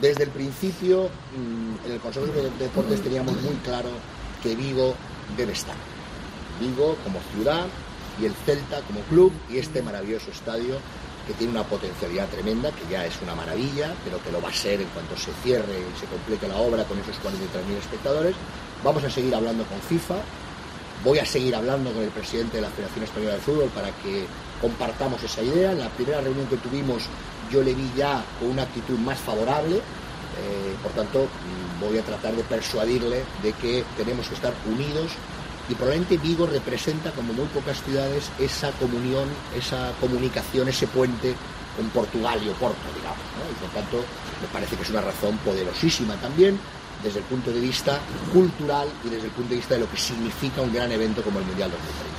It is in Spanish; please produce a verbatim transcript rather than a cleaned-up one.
Desde el principio, en el Consejo de Deportes teníamos muy claro que Vigo debe estar. Vigo como ciudad y el Celta como club y este maravilloso estadio que tiene una potencialidad tremenda, que ya es una maravilla, pero que lo va a ser en cuanto se cierre y se complete la obra con esos cuarenta y tres mil espectadores. Vamos a seguir hablando con FIFA, voy a seguir hablando con el presidente de la Federación Española de Fútbol para que compartamos esa idea. En la primera reunión que tuvimos yo le vi ya con una actitud más favorable, eh, por tanto voy a tratar de persuadirle de que tenemos que estar unidos y probablemente Vigo representa como muy pocas ciudades esa comunión, esa comunicación, ese puente con Portugal y Oporto, digamos, ¿no? Y por tanto me parece que es una razón poderosísima también desde el punto de vista cultural y desde el punto de vista de lo que significa un gran evento como el Mundial dos mil treinta.